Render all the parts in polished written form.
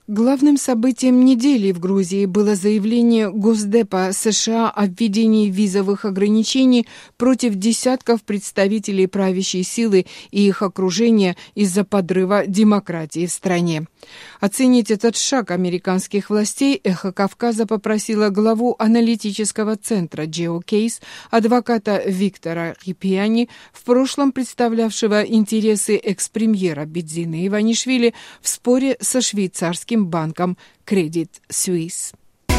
Главным событием недели в Грузии было заявление Госдепа США о введении визовых ограничений против десятков представителей правящей силы и их окружения из-за подрыва демократии в стране. Оценить этот шаг американских властей «Эхо Кавказа» попросила главу аналитического центра «Geocase» адвоката Виктора Хипиани, в прошлом представлявшего интересы экс-премьера Бидзины Иванишвили в споре со швейцарским банком Credit Suisse.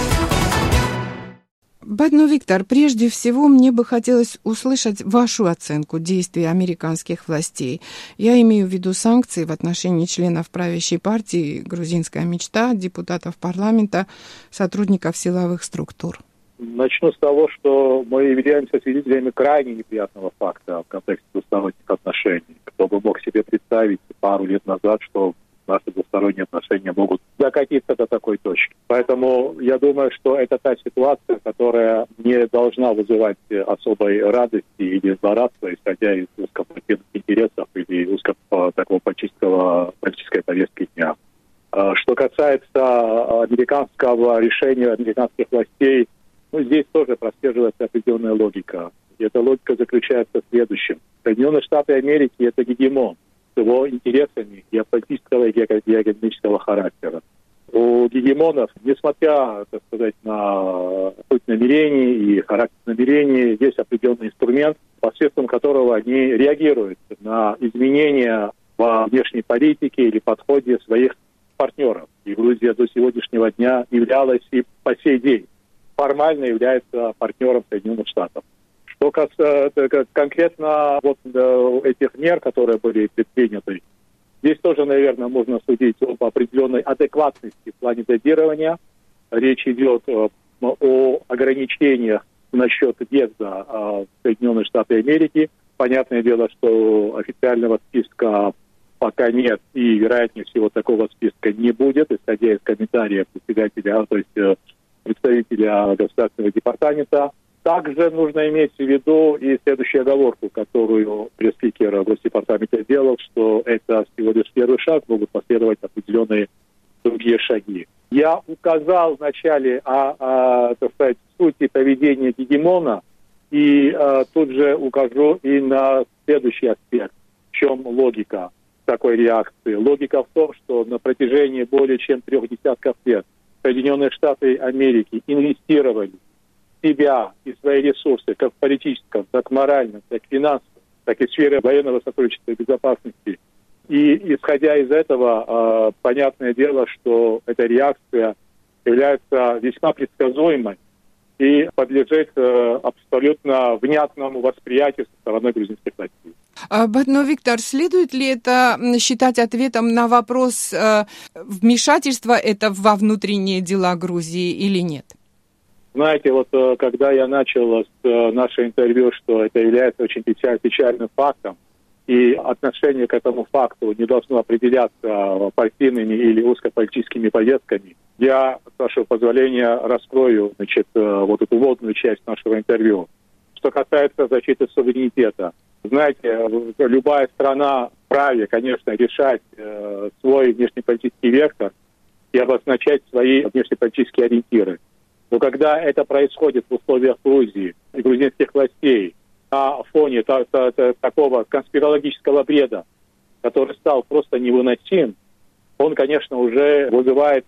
Виктор, прежде всего мне бы хотелось услышать вашу оценку действий американских властей. Я имею в виду санкции в отношении членов правящей партии «Грузинская мечта», депутатов парламента, сотрудников силовых структур. Начну с того, что мы являемся свидетелями крайне неприятного факта в контексте двусторонних отношений. Кто бы мог себе представить пару лет назад, что наши двусторонние отношения могут докатиться до такой точки. Поэтому я думаю, что это та ситуация, которая не должна вызывать особой радости или злорадства, исходя из узкопартийных интересов или такого политической повестки дня. Что касается американского решения американских властей, здесь тоже прослеживается определенная логика. И эта логика заключается в следующем. Соединенные Штаты Америки – это гегемон с его интересами геополитического и геоэкономического характера. У гегемонов, несмотря, так сказать, на суть намерений и характер намерений, есть определенный инструмент, посредством которого они реагируют на изменения во внешней политике или подходе своих партнеров. И Грузия до сегодняшнего дня являлась и по сей день формально является партнером Соединенных Штатов. Что касается конкретно этих мер, которые были предприняты, здесь тоже, наверное, можно судить об определенной адекватности в плане дозирования. Речь идет о ограничениях насчет въезда в Соединенные Штаты Америки. Понятное дело, что официального списка пока нет, и, вероятнее всего, такого списка не будет, исходя из комментариев председателя, то есть представителя Государственного департамента. Также нужно иметь в виду и следующую оговорку, которую пресс-спикер Госдепартамента сделал, что это всего лишь первый шаг, могут последовать определенные другие шаги. Я указал вначале так сказать, сути поведения гегемона, и тут же укажу и на следующий аспект. В чем логика такой реакции? Логика в том, что на протяжении более чем 3 десятков лет Соединенные Штаты Америки инвестировали в себя и свои ресурсы как в политическом, так в моральном, так и финансовом, так и в сфере военного сотрудничества и безопасности. И исходя из этого, понятное дело, что эта реакция является весьма предсказуемой и подлежит абсолютно внятному восприятию со стороны грузинских властей. Но, Виктор, следует ли это считать ответом на вопрос вмешательства это во внутренние дела Грузии или нет? Знаете, когда я начал с нашего интервью, что это является очень печальным фактом, и отношение к этому факту не должно определяться партийными или узкополитическими повестками, я, с вашего позволения, раскрою эту вводную часть нашего интервью. Что касается защиты суверенитета, знаете, любая страна вправе, конечно, решать свой внешнеполитический вектор и обозначать свои внешнеполитические ориентиры. Но когда это происходит в условиях Грузии и грузинских властей на фоне такого конспирологического бреда, который стал просто невыносим, он, конечно, уже вызывает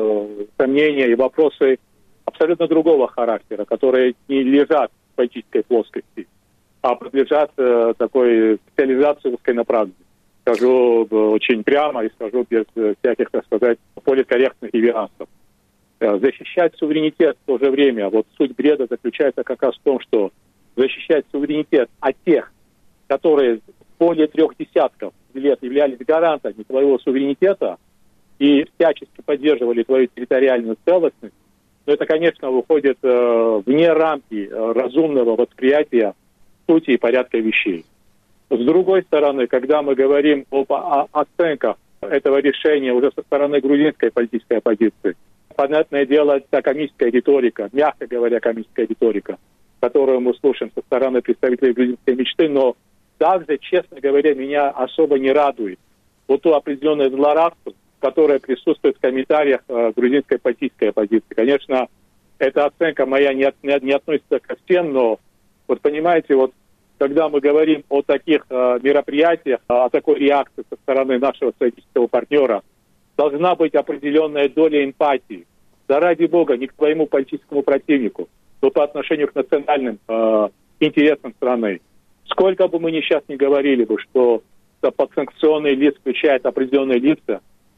сомнения и вопросы абсолютно другого характера, которые не лежат в политической плоскости, а подлежат такой специализации узкой направленности. Скажу очень прямо и скажу без всяких, так сказать, политкорректных реверансов. Защищать суверенитет в то же время, суть бреда заключается как раз в том, что защищать суверенитет от тех, которые более 3 десятков лет являлись гарантами твоего суверенитета и всячески поддерживали твою территориальную целостность, но это, конечно, выходит вне рамки разумного восприятия сути и порядка вещей. С другой стороны, когда мы говорим об оценках этого решения уже со стороны грузинской политической оппозиции, понятное дело, это комическая риторика, мягко говоря, комическая риторика, которую мы слушаем со стороны представителей грузинской мечты, но также, честно говоря, меня особо не радует то определенное злорадство, которая присутствует в комментариях грузинской политической оппозиции. Конечно, эта оценка моя не относится ко всем, но вот понимаете, вот когда мы говорим о таких мероприятиях, о такой реакции со стороны нашего стратегического партнера, должна быть определенная доля эмпатии. Да ради бога, не к своему политическому противнику, но по отношению к национальным интересам страны. Сколько бы мы сейчас ни говорили бы, что подсанкционный лист включает определенные лица,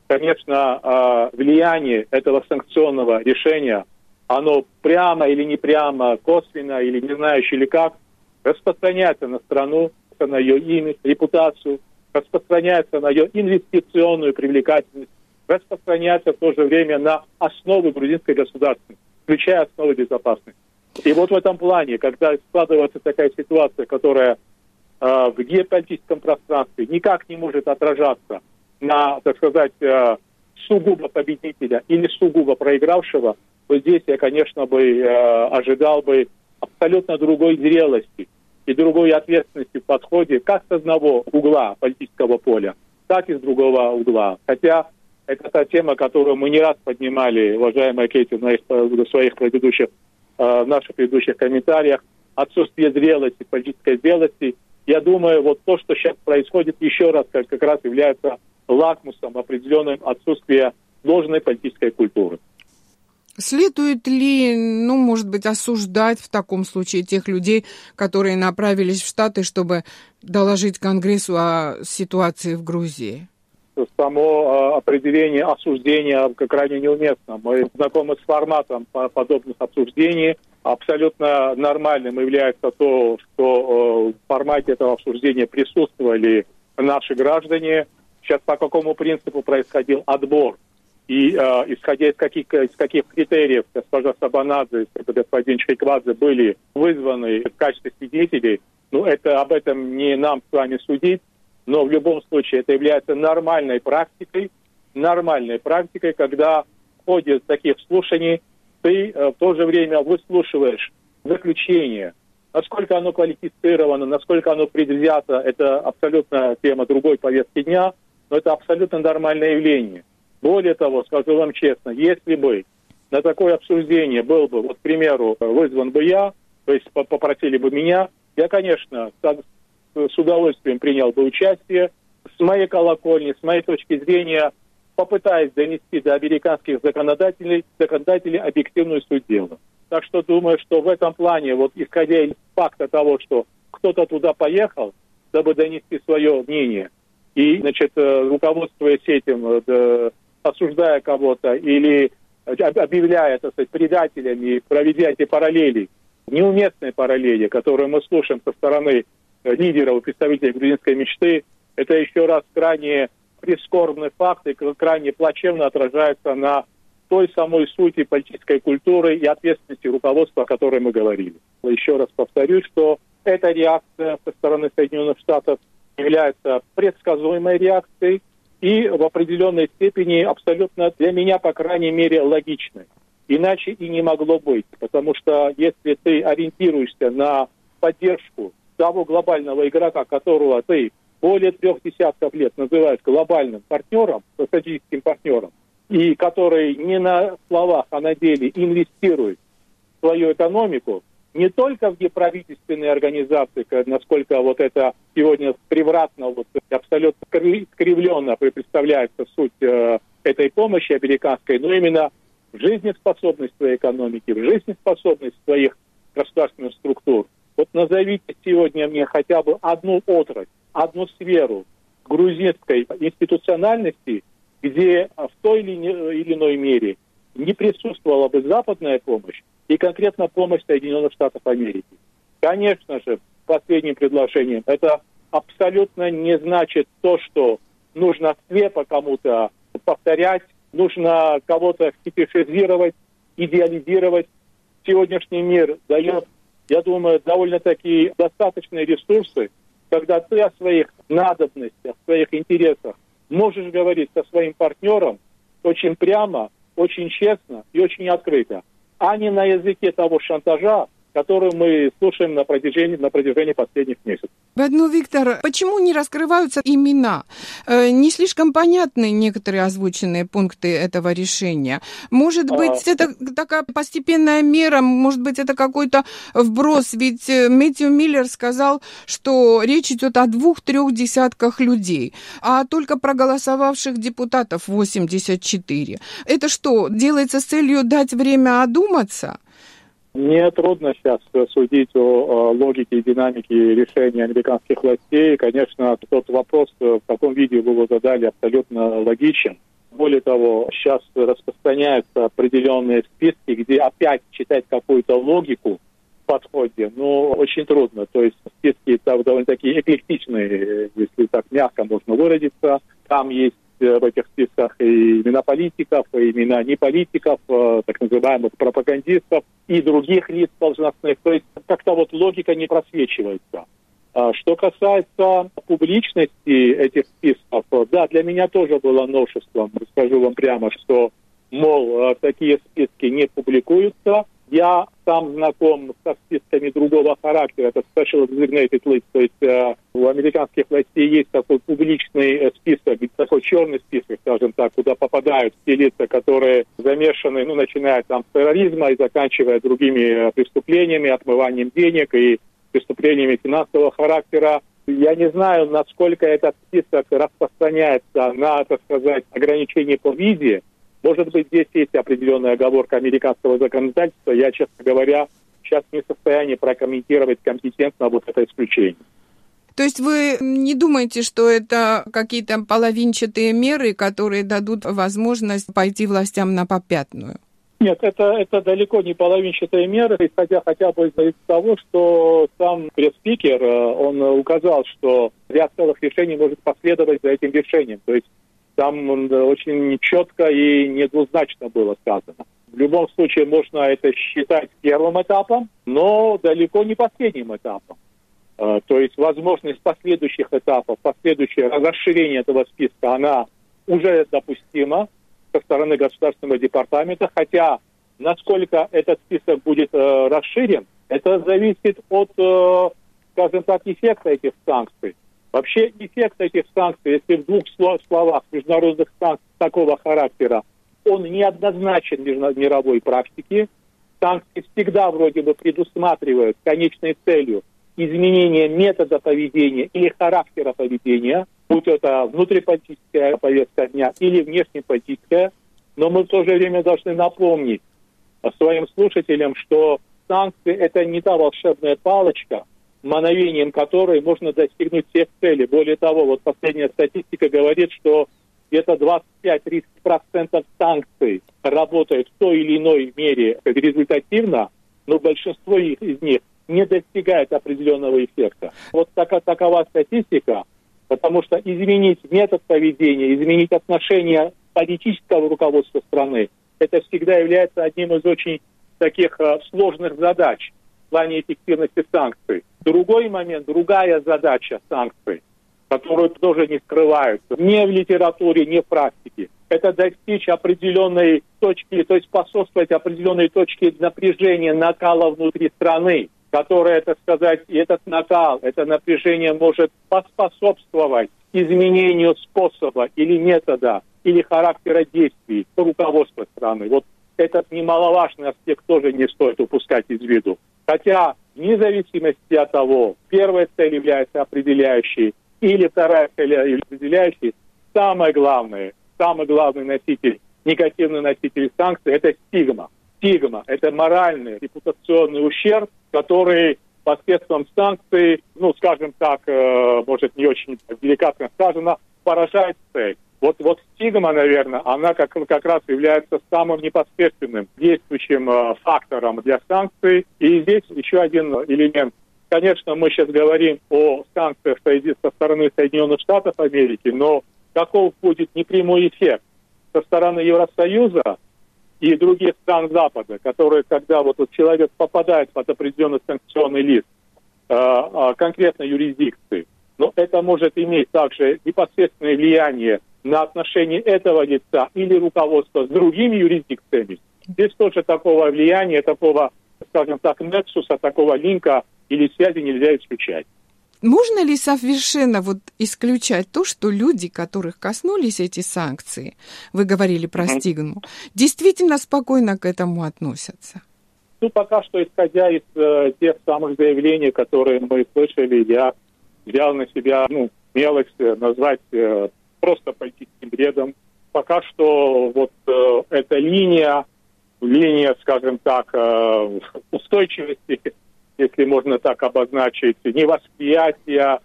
конечно, влияние этого санкционного решения, оно прямо или не прямо, косвенно или не знаю еще или как, распространяется на страну, на ее имидж, репутацию, распространяется на ее инвестиционную привлекательность, распространяется в то же время на основы грузинской государственности, включая основы безопасности. И вот в этом плане, когда складывается такая ситуация, которая в геополитическом пространстве никак не может отражаться на, так сказать, сугубо победителя или сугубо проигравшего, то здесь я, конечно, ожидал бы абсолютно другой зрелости и другой ответственности в подходе как с одного угла политического поля, так и с другого угла. Хотя это та тема, которую мы не раз поднимали, уважаемая Кейти, в своих предыдущих, наших предыдущих комментариях, отсутствие зрелости, политической зрелости. Я думаю, вот то, что сейчас происходит, еще раз как раз является лакмусом определенным отсутствия должной политической культуры. Следует ли, может быть, осуждать в таком случае тех людей, которые направились в Штаты, чтобы доложить Конгрессу о ситуации в Грузии? Само определение осуждения крайне неуместно. Мы знакомы с форматом подобных обсуждений. Абсолютно нормальным является то, что в формате этого обсуждения присутствовали наши граждане. Сейчас по какому принципу происходил отбор? И исходя из каких критериев госпожа Сабанадзе и господин Чайквадзе были вызваны в качестве свидетелей, об этом не нам с вами судить, но в любом случае это является нормальной практикой, когда в ходе таких слушаний ты в то же время выслушиваешь заключение. Насколько оно квалифицировано, насколько оно предвзято, это абсолютно тема другой повестки дня, но это абсолютно нормальное явление. Более того, скажу вам честно, если бы на такое обсуждение был бы, к примеру, вызван бы я, то есть попросили бы меня, я, конечно, с удовольствием принял бы участие. С моей колокольни, с моей точки зрения, попытаясь донести до американских законодателей объективную суть дела. Так что думаю, что в этом плане, исходя из факта того, что кто-то туда поехал, дабы донести свое мнение, и, руководствуясь этим, осуждая кого-то или объявляя, предателями, проведя эти параллели, неуместные параллели, которые мы слушаем со стороны лидеров и представителей грузинской мечты, это еще раз крайне прискорбный факт и крайне плачевно отражается на той самой сути политической культуры и ответственности руководства, о которой мы говорили. Еще раз повторюсь, что эта реакция со стороны Соединенных Штатов является предсказуемой реакцией и в определенной степени абсолютно для меня, по крайней мере, логичной. Иначе и не могло быть, потому что если ты ориентируешься на поддержку того глобального игрока, которого ты более 3 десятков лет называют глобальным партнером, стратегическим партнером, и который не на словах, а на деле инвестирует в свою экономику, не только в неправительственные организации, насколько это сегодня превратно, абсолютно скривленно представляется суть этой помощи американской, но именно в жизнеспособность своей экономики, в жизнеспособность своих государственных структур. Назовите сегодня мне хотя бы одну отрасль, одну сферу грузинской институциональности, где в той или иной мере не присутствовала бы западная помощь и конкретно помощь Соединенных Штатов Америки. Конечно же, последним предложением, это абсолютно не значит то, что нужно слепо кому-то повторять, нужно кого-то фетишизировать, идеализировать. Сегодняшний мир дает, я думаю, довольно-таки достаточные ресурсы, когда ты о своих надобностях, о своих интересах можешь говорить со своим партнером очень прямо, очень честно и очень открыто, а не на языке того шантажа, который мы слушаем на протяжении последних месяцев. Виктор, почему не раскрываются имена? Не слишком понятны некоторые озвученные пункты этого решения. Может быть, это такая постепенная мера, может быть, это какой-то вброс, ведь Мэтью Миллер сказал, что речь идет о 2-3 десятках людей, а только проголосовавших депутатов 84. Это что, делается с целью дать время одуматься? Мне трудно сейчас судить о логике и динамике решения американских властей. Конечно, тот вопрос, в каком виде вы его задали, абсолютно логичен. Более того, сейчас распространяются определенные списки, где опять читать какую-то логику в подходе, очень трудно. То есть списки довольно-таки эклектичные, если так мягко можно выразиться. Там есть в этих списках и имена политиков, и имена неполитиков, так называемых пропагандистов и других лиц должностных. То есть как-то логика не просвечивается. Что касается публичности этих списков, да, для меня тоже было новшеством. Скажу вам прямо, что, такие списки не публикуются. Я сам знаком со списками другого характера, это Special Designated List, то есть у американских властей есть такой публичный список, такой черный список, скажем так, куда попадают те лица, которые замешаны, начиная с терроризма и заканчивая другими преступлениями, отмыванием денег и преступлениями финансового характера. Я не знаю, насколько этот список распространяется на, так сказать, ограничения по визе. Может быть, здесь есть определенная оговорка американского законодательства. Я, честно говоря, сейчас не в состоянии прокомментировать компетентно это исключение. То есть вы не думаете, что это какие-то половинчатые меры, которые дадут возможность пойти властям на попятную? Нет, это далеко не половинчатые меры, исходя хотя бы из того, что сам пресс-спикер, он указал, что ряд целых решений может последовать за этим решением. То есть там очень четко и недвузначно было сказано. В любом случае можно это считать первым этапом, но далеко не последним этапом. То есть возможность последующих этапов, последующее расширение этого списка, она уже допустима со стороны Государственного департамента, хотя насколько этот список будет расширен, это зависит от, скажем так, эффекта этих санкций. Вообще эффект этих санкций, если в двух словах международных санкций такого характера, он неоднозначен в мировой практике. Санкции всегда вроде бы предусматривают конечной целью изменение метода поведения или характера поведения, будь это внутриполитическая повестка дня или внешнеполитическая. Но мы в то же время должны напомнить своим слушателям, что санкции – это не та волшебная палочка, мановением которой можно достигнуть всех целей. Более того, последняя статистика говорит, что где-то 25-30% санкций работают в той или иной мере результативно, но большинство из них не достигает определенного эффекта. Такова статистика, потому что изменить метод поведения, изменить отношение политического руководства страны, это всегда является одним из очень таких сложных задач в плане эффективности санкций. Другой момент, другая задача санкций, которую тоже не скрываются, ни в литературе, ни в практике, это достичь определенной точки, то есть способствовать определенной точке напряжения, накала внутри страны, которая, так сказать, и этот накал, это напряжение может поспособствовать изменению способа или метода, или характера действий руководства страны. Этот немаловажный аспект тоже не стоит упускать из виду. Хотя, вне зависимости от того, первая цель является определяющей или вторая цель является определяющей, самый главный носитель, негативный носитель санкций – это стигма. Стигма – это моральный, репутационный ущерб, который посредством санкций, скажем так, может не очень деликатно сказано, поражает цель. Стигма, наверное, она как раз является самым непосредственным действующим фактором для санкций. И здесь еще один элемент. Конечно, мы сейчас говорим о санкциях со стороны Соединенных Штатов Америки, но каков будет непрямой эффект со стороны Евросоюза и других стран Запада, которые, когда человек попадает под определенный санкционный лист конкретной юрисдикции, но это может иметь также непосредственное влияние на отношения этого лица или руководства с другими юрисдикциями. Здесь тоже такого влияния, такого, скажем так, нексуса, такого линка или связи нельзя исключать. Можно ли совершенно исключать то, что люди, которых коснулись эти санкции, вы говорили про стигму, действительно спокойно к этому относятся? Пока что, исходя из тех самых заявлений, которые мы слышали, я взял на себя смелость назвать просто политическим бредом. Пока что эта линия, скажем так, устойчивости, если можно так обозначить, невосприятия,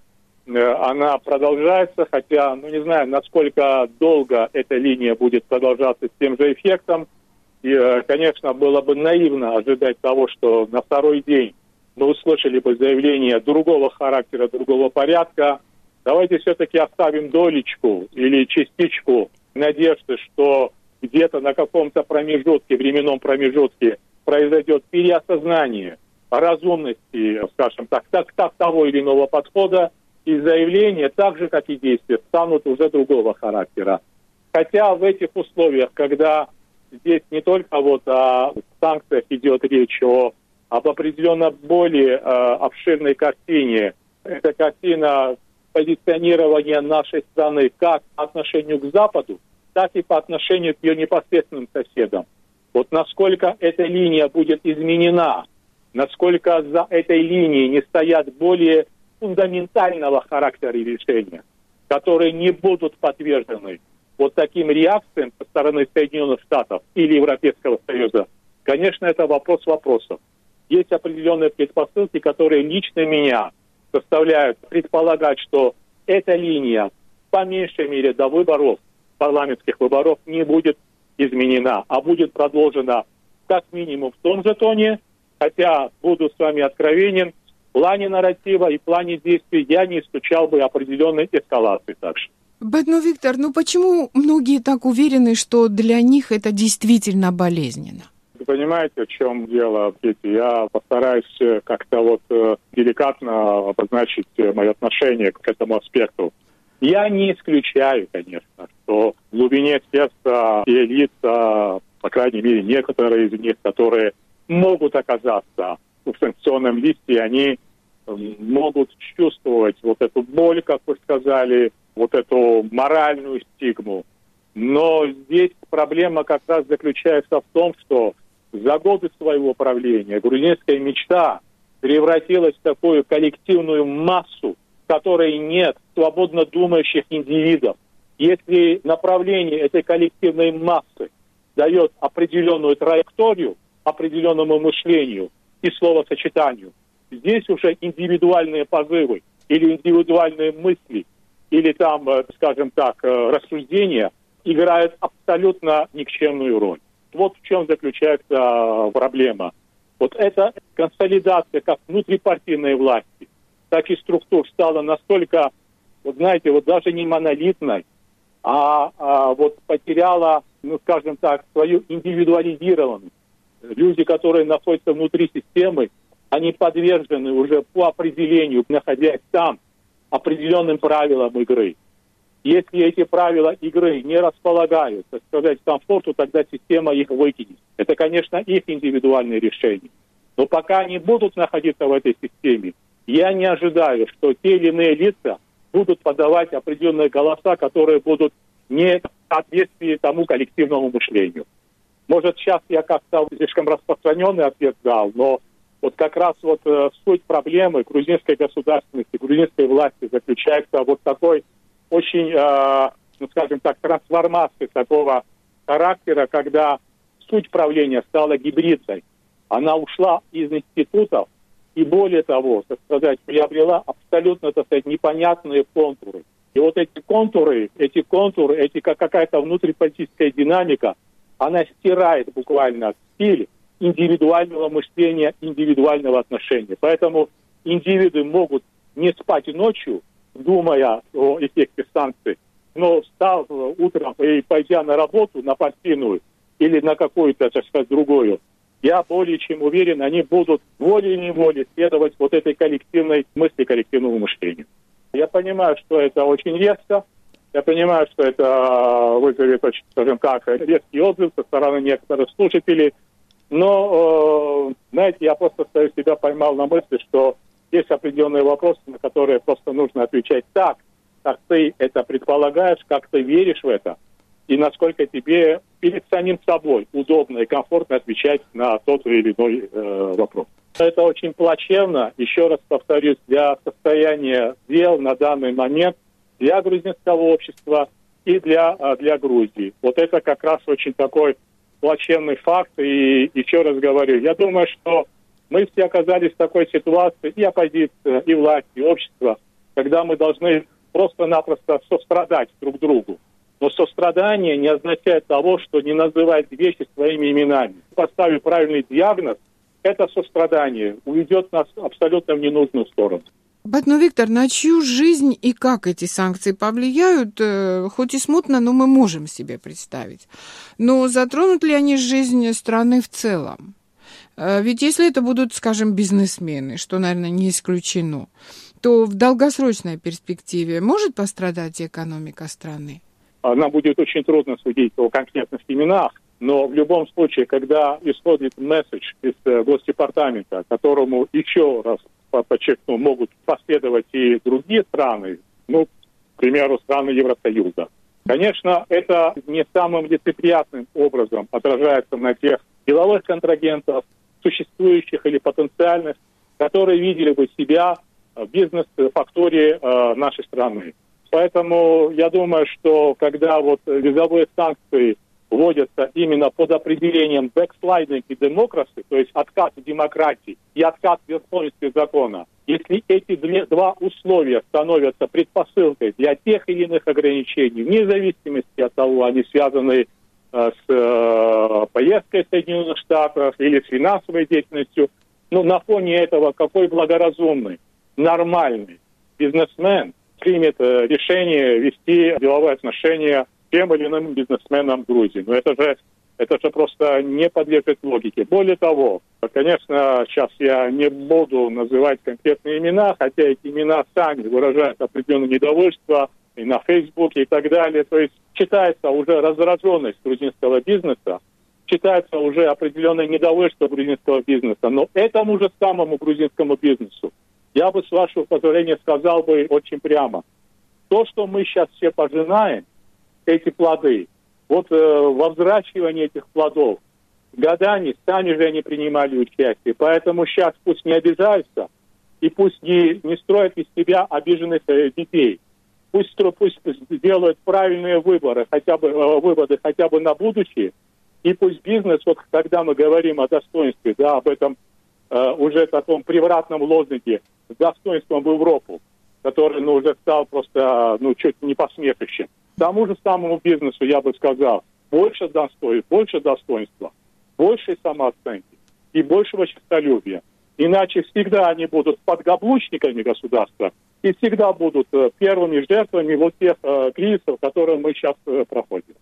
она продолжается, хотя, не знаю, насколько долго эта линия будет продолжаться с тем же эффектом. И, конечно, было бы наивно ожидать того, что на второй день мы услышали бы заявление другого характера, другого порядка. Давайте все-таки оставим долечку или частичку надежды, что где-то на каком-то временном промежутке произойдет переосознание разумности, скажем так, того или иного подхода, и заявления, так же, как и действия, станут уже другого характера. Хотя в этих условиях, когда здесь не только о санкциях идет речь, об определенно более обширной картине. Это картина позиционирования нашей страны как по отношению к Западу, так и по отношению к ее непосредственным соседам. Насколько эта линия будет изменена, насколько за этой линией не стоят более фундаментального характера решения, которые не будут подвержены таким реакциям со стороны Соединенных Штатов или Европейского Союза, конечно, это вопрос вопросов. Есть определенные предпосылки, которые лично меня заставляют предполагать, что эта линия, по меньшей мере, до парламентских выборов, не будет изменена, а будет продолжена как минимум в том же тоне, хотя, буду с вами откровенен, в плане нарратива и в плане действий я не исключал бы определенной эскалации также. Виктор, почему многие так уверены, что для них это действительно болезненно? Вы понимаете, в чем дело, Петя? Я постараюсь как-то деликатно обозначить мое отношение к этому аспекту. Я не исключаю, конечно, что в глубине сердца те лица, по крайней мере, некоторые из них, которые могут оказаться в санкционном листе, они могут чувствовать эту боль, как вы сказали, эту моральную стигму. Но здесь проблема как раз заключается в том, что за годы своего правления грузинская мечта превратилась в такую коллективную массу, в которой нет свободно думающих индивидов. Если направление этой коллективной массы дает определенную траекторию, определенному мышлению и словосочетанию, здесь уже индивидуальные позывы или индивидуальные мысли, или скажем так, рассуждения играют абсолютно никчемную роль. В чем заключается проблема. Эта консолидация как внутрипартийной власти, так и структур стала настолько, даже не монолитной, а потеряла, скажем так, свою индивидуализированность. Люди, которые находятся внутри системы, они подвержены уже по определению, находясь там, определенным правилам игры. Если эти правила игры не располагают, так сказать, к комфорту, тогда система их выкинет. Это, конечно, их индивидуальные решения. Но пока они будут находиться в этой системе, я не ожидаю, что те или иные лица будут подавать определенные голоса, которые будут не в соответствии тому коллективному мышлению. Может, сейчас я как-то слишком распространенный ответ дал, но как раз суть проблемы грузинской государственности, грузинской власти заключается такой очень, скажем так, трансформации такого характера, когда суть правления стала гибридной. Она ушла из институтов и, более того, так сказать, приобрела абсолютно, так сказать, непонятные контуры. И эти какая-то внутриполитическая динамика, она стирает буквально стиль индивидуального мышления, индивидуального отношения. Поэтому индивиды могут не спать ночью, думая о эффекте санкций, но встав утром и пойдя на работу, на партийную или на какую-то, так сказать, другую, я более чем уверен, они будут волей-неволей следовать этой коллективной мысли, коллективному мышлению. Я понимаю, что это очень резко, я понимаю, что это вызовет очень, скажем так, резкий отзыв со стороны некоторых слушателей, но, я просто себя поймал на мысли, что есть определенные вопросы, на которые просто нужно отвечать так, как ты это предполагаешь, как ты веришь в это, и насколько тебе перед самим собой удобно и комфортно отвечать на тот или иной вопрос. Это очень плачевно, еще раз повторюсь, для состояния дел на данный момент, для грузинского общества и для Грузии. Вот это как раз очень такой плачевный факт. И еще раз говорю, я думаю, что мы все оказались в такой ситуации, и оппозиция, и власть, и общество, когда мы должны просто-напросто сострадать друг другу. Но сострадание не означает того, что не называть вещи своими именами. Поставив правильный диагноз, это сострадание уведет нас абсолютно в ненужную сторону. Но, Виктор, на чью жизнь и как эти санкции повлияют, хоть и смутно, но мы можем себе представить. Но затронут ли они жизнь страны в целом? Ведь если это будут, скажем, бизнесмены, что, наверное, не исключено, то в долгосрочной перспективе может пострадать экономика страны? Нам будет очень трудно судить о конкретных именах, но в любом случае, когда исходит месседж из Госдепартамента, которому еще раз подчеркну, могут последовать и другие страны, к примеру, страны Евросоюза. Конечно, это не самым лицеприятным образом отражается на тех деловых контрагентов, существующих или потенциальных, которые видели бы себя в бизнес-фактории нашей страны. Поэтому я думаю, что когда визовые санкции вводятся именно под определением backsliding и democracy, то есть откат демократии и откат верховенства закона, если эти два условия становятся предпосылкой для тех или иных ограничений, вне зависимости от того, они связаны с поездкой в Соединенных Штатах или с финансовой деятельностью, на фоне этого какой благоразумный, нормальный бизнесмен примет решение вести деловые отношения с тем или иным бизнесменом Грузии. Но это же просто не подлежит логике. Более того, конечно, сейчас я не буду называть конкретные имена, хотя эти имена сами выражают определенное недовольство и на Фейсбуке и так далее. То есть читается уже раздраженность грузинского бизнеса, читается уже определенное недовольство грузинского бизнеса. Но этому же самому грузинскому бизнесу я бы, с вашего позволения, сказал бы очень прямо. То, что мы сейчас все пожинаем, эти плоды, во взращивании этих плодов годами сами же они принимали участие. Поэтому сейчас пусть не обижаются и пусть не строят из себя обиженных детей. Пусть делают правильные выводы, хотя бы на будущее. И пусть бизнес, когда мы говорим о достоинстве, об этом уже таком превратном лозунге с достоинством в Европу, который уже стал просто чуть не посмешищем. Тому же самому бизнесу я бы сказал, больше достоинства, больше самооценки и большего честолюбия. Иначе всегда они будут подкаблучниками государства и всегда будут первыми жертвами тех кризисов, которые мы сейчас проходим.